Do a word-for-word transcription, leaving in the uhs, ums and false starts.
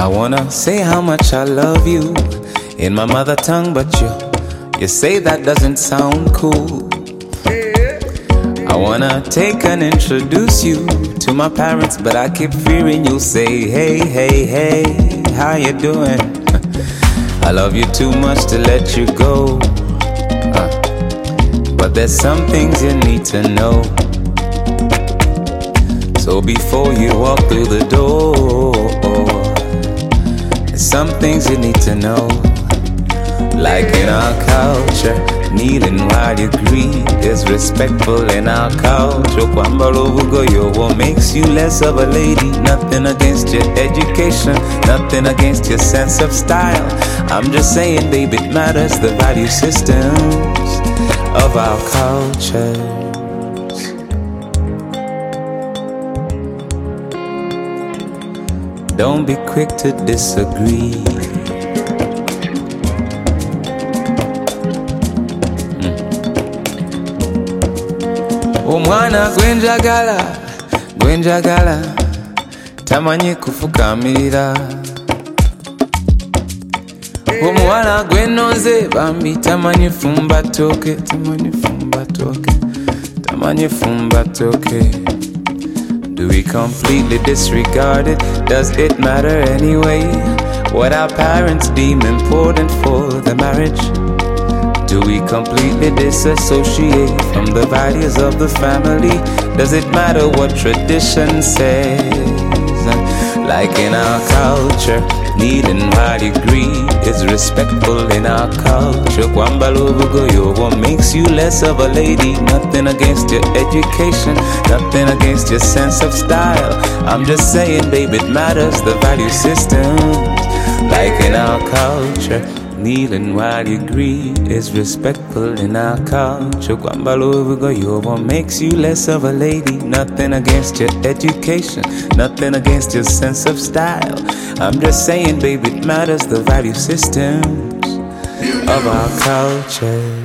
I wanna say how much I love you in my mother tongue, but you, you say that doesn't sound cool. I wanna take and introduce you to my parents, but I keep fearing you'll say, hey, hey, hey, how you doing? I love you too much to let you go, uh, but there's some things you need to know. So before you walk through the door, there's some things you need to know. Like in our culture, kneeling while you greet is respectful in our culture. What makes you less of a lady? Nothing against your education, nothing against your sense of style. I'm just saying, babe, it matters the value systems of our culture. Don't be quick to disagree. mm. Omwana gwenjagala, gwenjagala tamanyi kufukamira. Omuwala gwenoze bambi tamanyi fumba toke, tamanyi fumba toke, tamanyi fumba toke. Do we completely disregard it? Does it matter anyway? What our parents deem important for the marriage? Do we completely disassociate from the values of the family? Does it matter what tradition says? Like in our culture, kneeling while you greet is respectful in our culture. What makes you less of a lady? Nothing against your education, nothing against your sense of style. I'm just saying, babe, it matters the value systems. Like in our culture, kneeling while you greet is respectful in our culture. What makes you less of a lady? Nothing against your education, nothing against your sense of style. I'm just saying, baby, it matters the value systems of our culture.